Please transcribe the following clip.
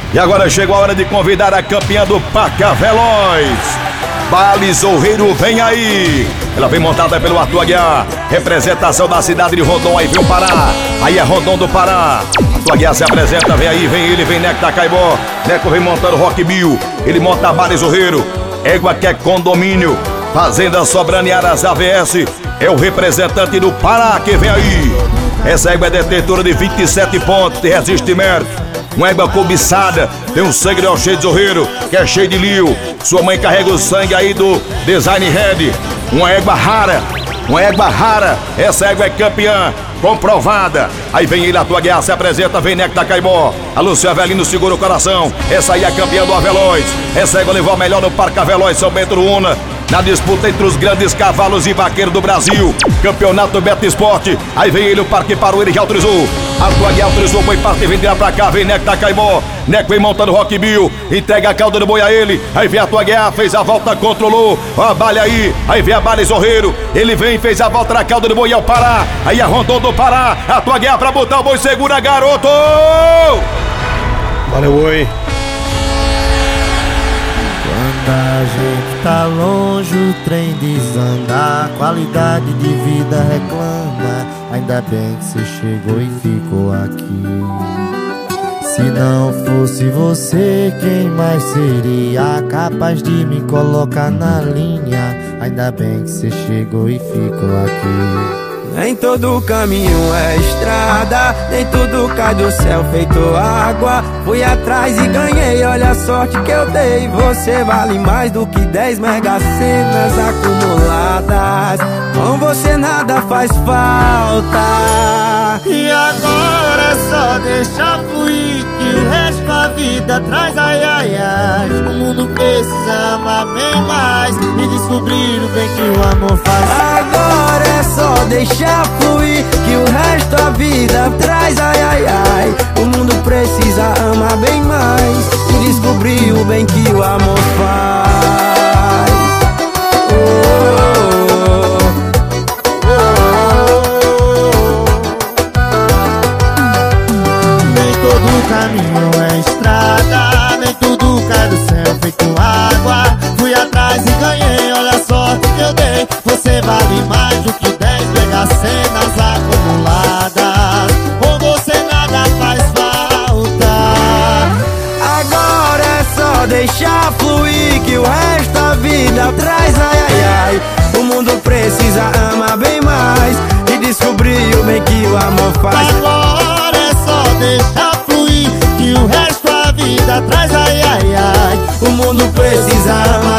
E agora chegou a hora de convidar a campeã do Parque Veloz. Bale Zorreiro, vem aí. Ela vem montada pelo Arthur Aguiar. Representação da cidade de Rondon, aí vem o Pará. Aí é Rondon do Pará. Arthur Aguiar se apresenta, vem aí, vem ele, vem Neco da Caibó. Neco vem montando Rock Bill. Ele monta Bale Zorreiro. Égua que é condomínio. Fazenda Sobrando e Aras AVS. É o representante do Pará que vem aí. Essa égua é detentora de 27 pontos, de resistimento. Uma égua cobiçada, tem um sangue cheio de zorreiro, que é cheio de lio. Sua mãe carrega o sangue aí do Design Head. Uma égua rara, essa égua é campeã, comprovada. Aí vem ele, Arthur Aguiar, se apresenta, vem Neco da Caibó. A Lúcia Avelino segura o coração, essa aí é a campeã do Aveloz. Essa égua levou a melhor no Parque Aveloz São Bento do Una, na disputa entre os grandes cavalos e vaqueiros do Brasil. Campeonato Beto Esporte. Aí vem ele, o Parque parou, ele já autorizou. Arthur Aguiar autorizou, foi parte, vem pra cá, vem Neco da Caibó. Neco vem montando Rock Bill, entrega a cauda do boi a ele. Aí vem Arthur Aguiar, fez a volta, controlou. A Bale aí vem a Bale Zorreiro. Ele vem, fez a volta na cauda do boi, é o Pará. Aí é Rondon do Pará. Arthur Aguiar pra botar o boi, segura, garoto! Valeu, boi. Quando a gente tá longe, o trem desanda, qualidade de vida reclama. Ainda bem que você chegou e ficou aqui. Se não fosse você, quem mais seria capaz de me colocar na linha? Ainda bem que você chegou e ficou aqui. Nem todo caminho é estrada, nem tudo cai do céu feito água. Fui atrás e ganhei, olha a sorte que eu dei. Você vale mais do que 10 megacenas acumuladas. Com você nada faz falta. E agora é só deixar fluir, que o resto da vida traz ai ai ai. O mundo precisa amar bem mais e descobrir o bem que o amor faz. Agora é só deixar fluir, que o resto da vida traz ai ai ai. O mundo precisa amar bem mais e descobrir o bem que o amor faz. Nem todo caminho é estrada, nem tudo cai do céu feito água. Fui atrás e ganhei, olha a sorte que eu dei. Você vale mais do que 10 megacenas acumuladas. Com você nada faz falta. Agora é só deixar fluir, que o resto da vida traz ai ai ai. O mundo precisa amar bem mais e descobrir o bem que o amor faz. Agora é só deixar fluir, que o resto da vida traz ai ai ai. O mundo precisa amar